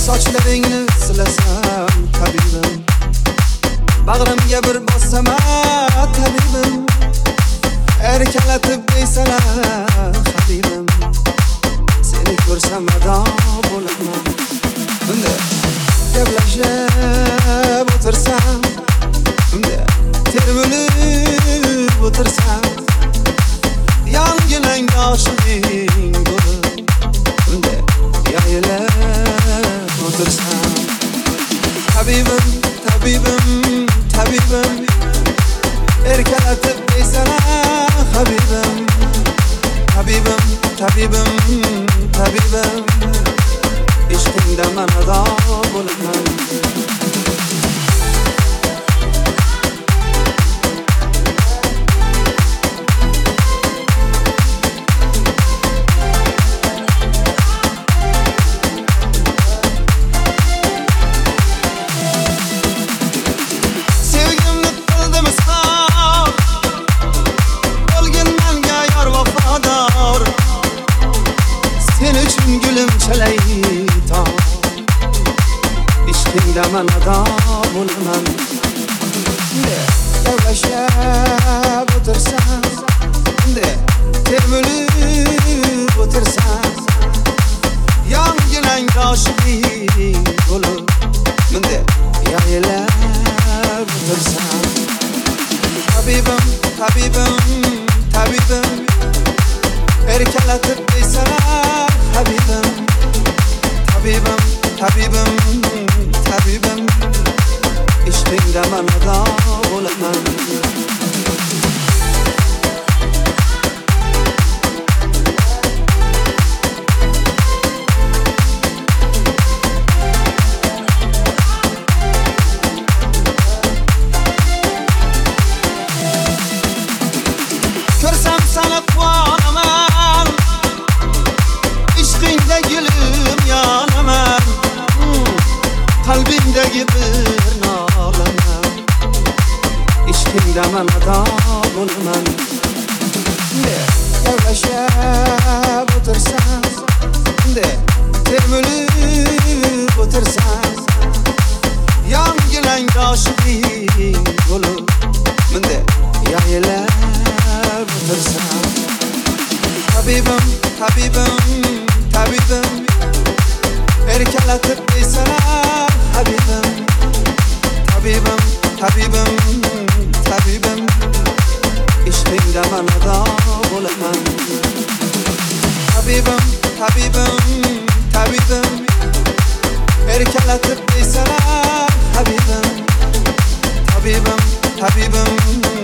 sochlaringni silasam tabibim, bag'rimga bir bossam tabibim, erkalatib deysalar habibim, seni ko'rsam ado bo'laman. Bunda gaplashib o'tirsam, bunda termilib o'tirsam, yonginang oshiqing bo'lib, bunda yayilib o'tirsam. Tabibim, tabibim, tabibim, erkalatib deysalar habibim, tabibim, tabibim, tabibim, ishqingda man ado bo'laman. Chalayton ishqingda man ado bo'laman. Gaplashib o'tirsam, termilib o'tirsam, yonginang oshiqing bo'lib, bunda yayilib o'tirsam. Tabibim, tabibim, tabibim, erkalatib deysalar habibim, tabibim, tabibim, tabibim, ishqingda man ado bo'laman. Ko'rsam seni quvonaman, ishqingda gulim yonaman, qalbingdagi bir nolaman, ishqingda man ado bo'laman. Gaplashib o'tirsam, termilib o'tirsam, yonginang oshiqing bo'lib, bunda yayilib o'tirsam. Tabibim, tabibim, tabibim, erkalatib deysalar habibim, tabibim, tabibim, tabibim, ishqingda man ado bo'laman. Tabibim, tabibim, tabibim, erkalatib deysalar habibim, tabibim, tabibim,